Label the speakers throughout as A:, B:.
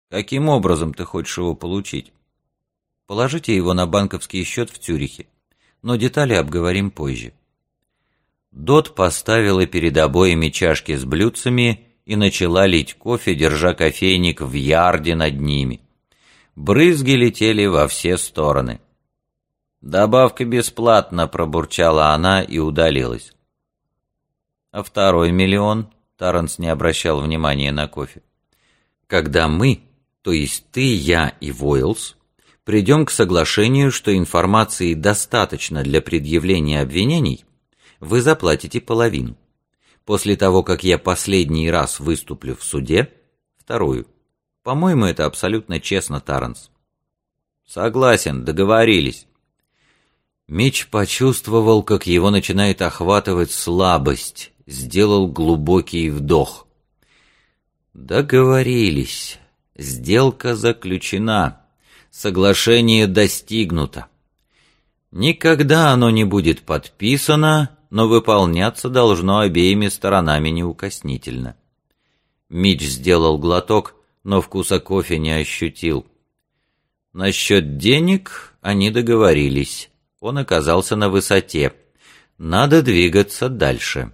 A: Каким образом ты хочешь его получить? Положите его на банковский счет в Цюрихе, но детали обговорим позже. Дот поставила перед обоями чашки с блюдцами и начала лить кофе, держа кофейник в ярде над ними. Брызги летели во все стороны. «Добавка бесплатна», — пробурчала она и удалилась. «А второй миллион?» — Таранс не обращал внимания на кофе. «Когда мы, то есть ты, я и Войлс, придем к соглашению, что информации достаточно для предъявления обвинений, вы заплатите половину. После того, как я последний раз выступлю в суде, вторую. По-моему, это абсолютно честно, Таранс». «Согласен, договорились». Митч почувствовал, как его начинает охватывать слабость, сделал глубокий вдох. «Договорились. Сделка заключена. Соглашение достигнуто. Никогда оно не будет подписано, но выполняться должно обеими сторонами неукоснительно». Митч сделал глоток, но вкуса кофе не ощутил. Насчет денег они договорились. Он оказался на высоте. Надо двигаться дальше.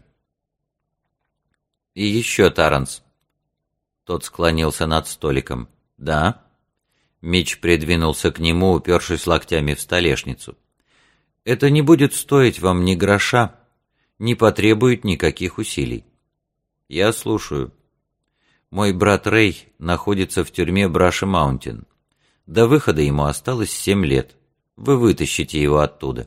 A: «И еще, Таранс». Тот склонился над столиком. «Да?» Митч придвинулся к нему, упершись локтями в столешницу. «Это не будет стоить вам ни гроша, не потребует никаких усилий». «Я слушаю». «Мой брат Рэй находится в тюрьме Браши-Маунтин. До выхода ему осталось 7 лет. Вы вытащите его оттуда».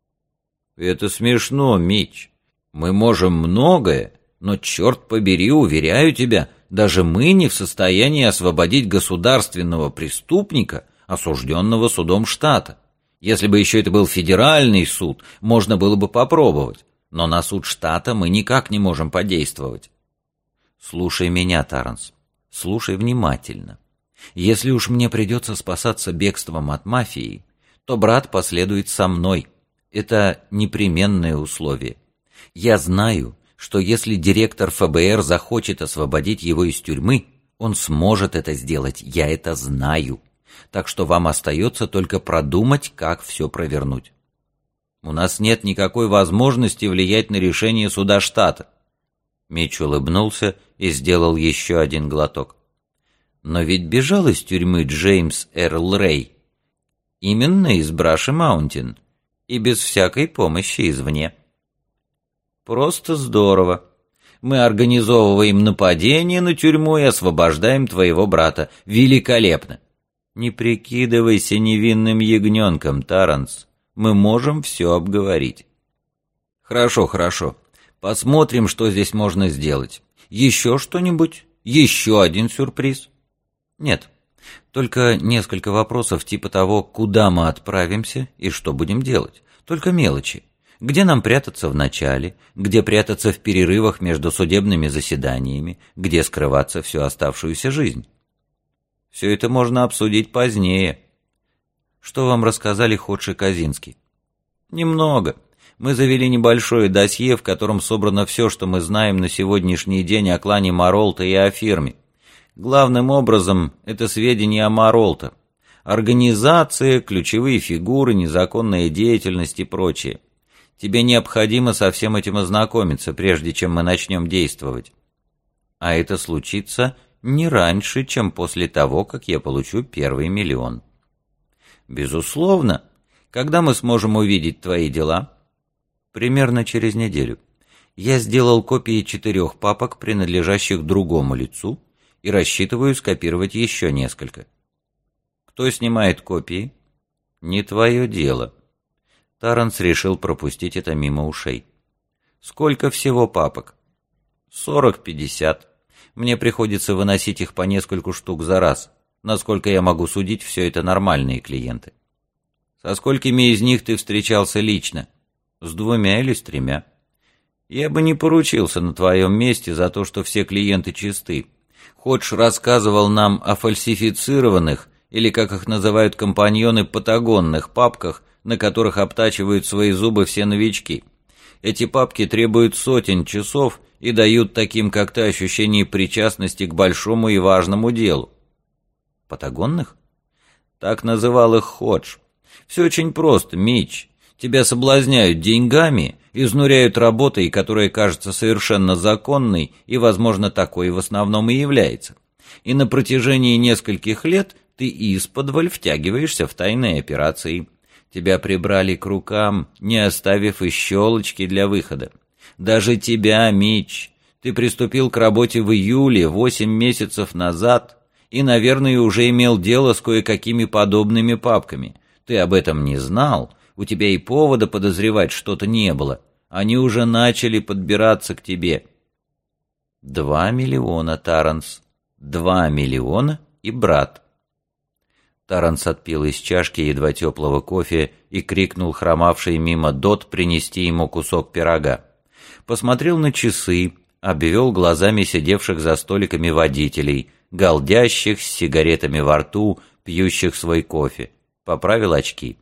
A: «Это смешно, Митч. Мы можем многое, но, черт побери, уверяю тебя, даже мы не в состоянии освободить государственного преступника, осужденного судом штата. Если бы еще это был федеральный суд, можно было бы попробовать, но на суд штата мы никак не можем подействовать». «Слушай меня, Таранс, слушай внимательно. Если уж мне придется спасаться бегством от мафии, то брат последует со мной. Это непременное условие. Я знаю, что если директор ФБР захочет освободить его из тюрьмы, он сможет это сделать, я это знаю. Так что вам остается только продумать, как все провернуть. У нас нет никакой возможности влиять на решение суда штата». Митч улыбнулся и сделал еще один глоток. «Но ведь бежал из тюрьмы Джеймс Эрл Рэй. Именно из Браши-Маунтин. И без всякой помощи извне». «Просто здорово. Мы организовываем нападение на тюрьму и освобождаем твоего брата. Великолепно!» «Не прикидывайся невинным ягненком, Таранс. Мы можем все обговорить». «Хорошо, хорошо. Посмотрим, что здесь можно сделать. Еще что-нибудь? Еще один сюрприз?» «Нет. Только несколько вопросов типа того, куда мы отправимся и что будем делать. Только мелочи. Где нам прятаться в начале, где прятаться в перерывах между судебными заседаниями, где скрываться всю оставшуюся жизнь. Все это можно обсудить позднее». «Что вам рассказали Ходж и Казинский?» «Немного. Мы завели небольшое досье, в котором собрано все, что мы знаем на сегодняшний день о клане Маролта и о фирме. Главным образом, это сведения о Маролта. Организация, ключевые фигуры, незаконная деятельность и прочее. Тебе необходимо со всем этим ознакомиться, прежде чем мы начнем действовать. А это случится не раньше, чем после того, как я получу первый миллион». «Безусловно. Когда мы сможем увидеть твои дела?» «Примерно через неделю. Я сделал копии 4 папок, принадлежащих другому лицу, и рассчитываю скопировать еще несколько». «Кто снимает копии?» «Не твое дело». Таранс решил пропустить это мимо ушей. «Сколько всего папок?» 40-50. Мне приходится выносить их по нескольку штук за раз. Насколько я могу судить, все это нормальные клиенты». «Со сколькими из них ты встречался лично?» «С 2 или с 3. Я бы не поручился на твоем месте за то, что все клиенты чисты. Ходж рассказывал нам о фальсифицированных, или, как их называют компаньоны, патагонных папках, на которых обтачивают свои зубы все новички. Эти папки требуют сотен часов и дают таким, как ты, ощущение причастности к большому и важному делу». Патагонных? Так называл их Ходж. Все очень просто, Митч. Тебя соблазняют деньгами, изнуряют работой, которая кажется совершенно законной и, возможно, такой в основном и является. И на протяжении нескольких лет ты исподволь втягиваешься в тайные операции. Тебя прибрали к рукам, не оставив и щелочки для выхода. Даже тебя, Митч. Ты приступил к работе в июле, 8 месяцев назад, и, наверное, уже имел дело с кое-какими подобными папками. Ты об этом не знал, у тебя и повода подозревать что-то не было. Они уже начали подбираться к тебе. 2 миллиона, Таранс. 2 миллиона и брат. Таранс отпил из чашки едва теплого кофе и крикнул хромавший мимо Дот принести ему кусок пирога. Посмотрел на часы, обвел глазами сидевших за столиками водителей, галдящих с сигаретами во рту, пьющих свой кофе. Поправил очки.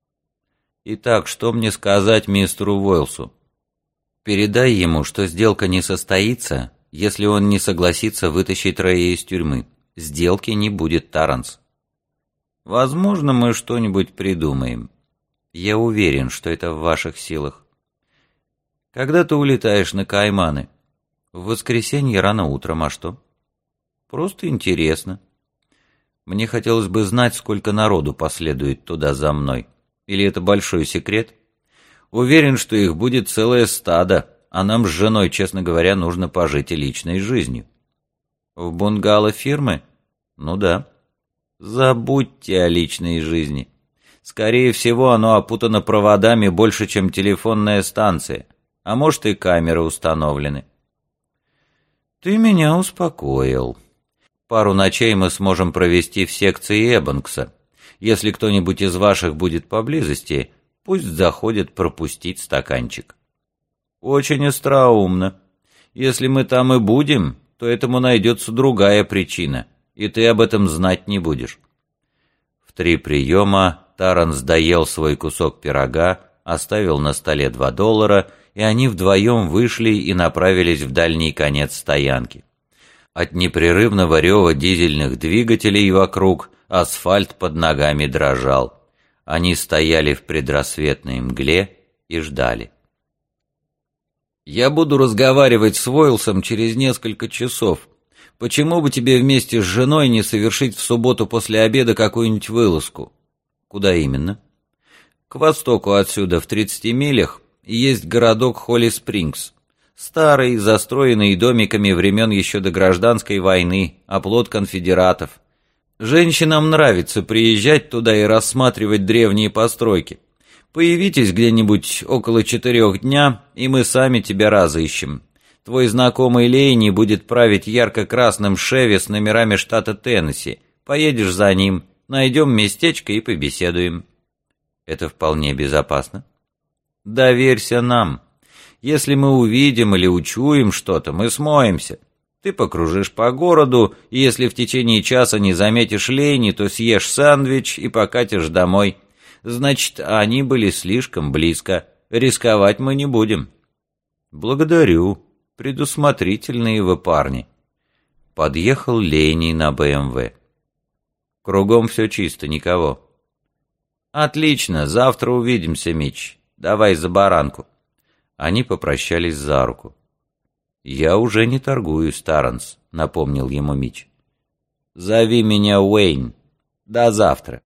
A: «Итак, что мне сказать мистеру Уойлсу?» «Передай ему, что сделка не состоится, если он не согласится вытащить Рэя из тюрьмы. Сделки не будет, Таранс». «Возможно, мы что-нибудь придумаем. Я уверен, что это в ваших силах. Когда ты улетаешь на Кайманы?» «В воскресенье рано утром, а что?» «Просто интересно. Мне хотелось бы знать, сколько народу последует туда за мной. Или это большой секрет? Уверен, что их будет целое стадо, а нам с женой, честно говоря, нужно пожить и личной жизнью». «В бунгало фирмы?» «Ну да». «Забудьте о личной жизни. Скорее всего, оно опутано проводами больше, чем телефонная станция, а может и камеры установлены». «Ты меня успокоил. Пару ночей мы сможем провести в секции Эббанкса. Если кто-нибудь из ваших будет поблизости, пусть заходит пропустить стаканчик». «Очень остроумно. Если мы там и будем, то этому найдется другая причина, и ты об этом знать не будешь». В 3 приема Таранс доел свой кусок пирога, оставил на столе $2, и они вдвоем вышли и направились в дальний конец стоянки. От непрерывного рева дизельных двигателей вокруг асфальт под ногами дрожал. Они стояли в предрассветной мгле и ждали. «Я буду разговаривать с Уойлсом через несколько часов. Почему бы тебе вместе с женой не совершить в субботу после обеда какую-нибудь вылазку?» «Куда именно?» «К востоку отсюда, в 30 милях, есть городок Холли-Спрингс. Старый, застроенный домиками времен еще до гражданской войны, оплот конфедератов. Женщинам нравится приезжать туда и рассматривать древние постройки. Появитесь где-нибудь около 4 дня, и мы сами тебя разыщем. Твой знакомый Лейни будет править ярко-красным «Шеви» с номерами штата Теннесси. Поедешь за ним, найдем местечко и побеседуем». «Это вполне безопасно?» «Доверься нам. Если мы увидим или учуем что-то, мы смоемся. Ты покружишь по городу, и если в течение часа не заметишь Лейни, то съешь сэндвич и покатишь домой. Значит, они были слишком близко. Рисковать мы не будем». «Благодарю. Предусмотрительные вы парни». Подъехал Лейни на БМВ. «Кругом все чисто, никого». «Отлично, завтра увидимся, Митч. Давай за баранку». Они попрощались за руку. «Я уже не торгуюсь, Таранс», — напомнил ему Митч. «Зови меня Уэйн. До завтра».